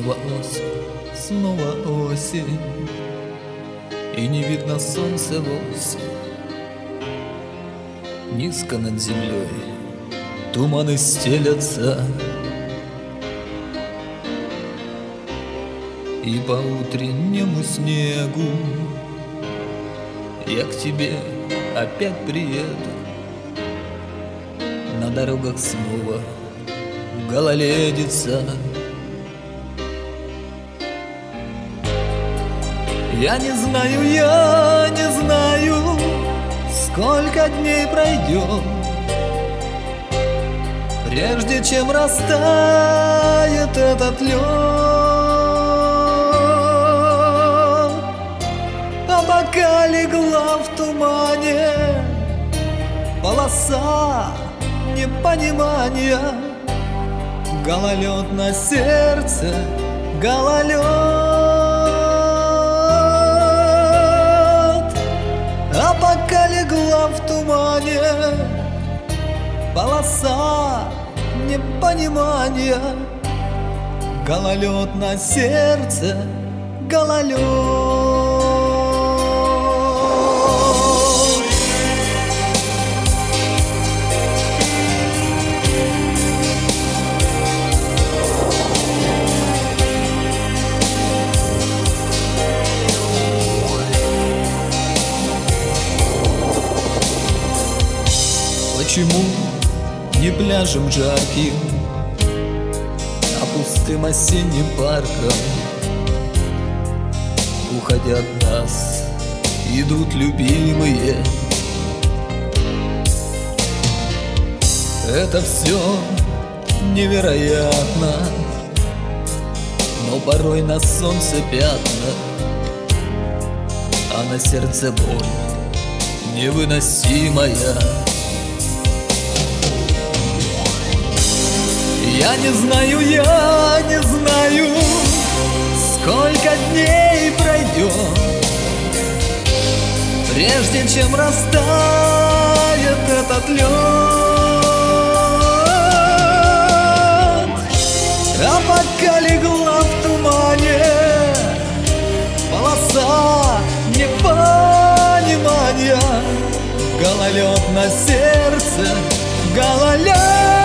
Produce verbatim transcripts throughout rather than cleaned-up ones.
снова осень, снова осень, и не видно солнца вовсе. Низко над землей туманы стелятся, и по утреннему снегу я к тебе опять приеду. На дорогах снова гололедица. Я не знаю, я не знаю, сколько дней пройдет, прежде чем растает этот лед. А пока легла в тумане полоса непонимания, гололед на сердце, гололед. А пока легла в тумане полоса непонимания, гололед на сердце, гололед. Почему не пляжем жарким, а пустым осенним парком? Уходя от нас, идут любимые. Это все невероятно, но порой на солнце пятна, а на сердце боль невыносимая. Я не знаю, я не знаю, сколько дней пройдет, прежде чем растает этот лед. А пока легла в тумане полоса непонимания, гололед на сердце, гололед.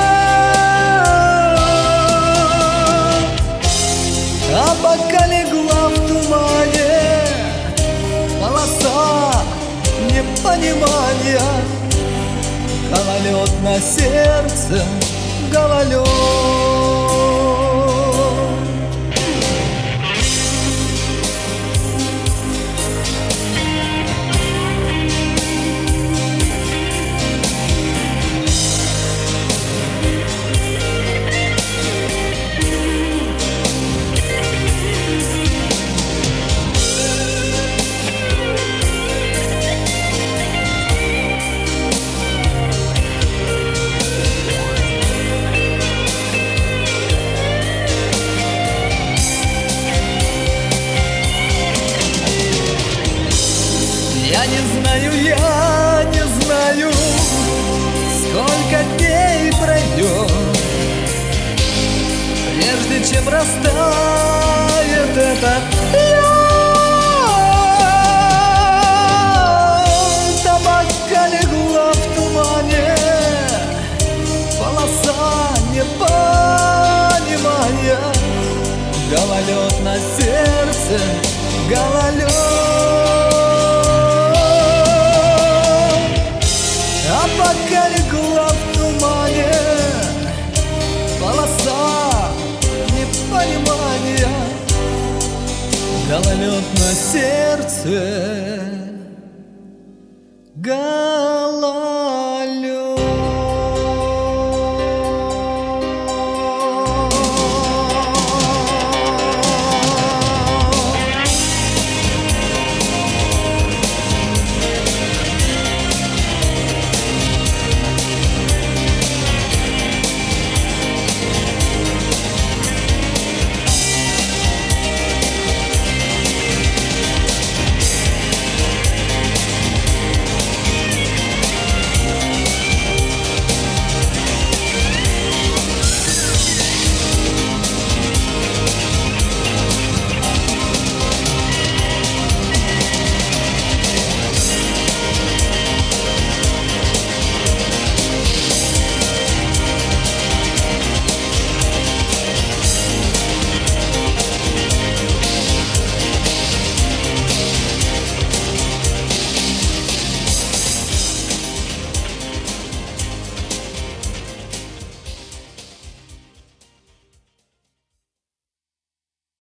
А пока легла в тумане полоса непонимания, гололед на сердце, гололед. Я не знаю, я не знаю, сколько дней пройдет, прежде чем растает этот лед. А пока легла в тумане полоса непонимания, гололед на сердце, гололед. А пока легла в тумане полоса непонимания, гололед на сердце.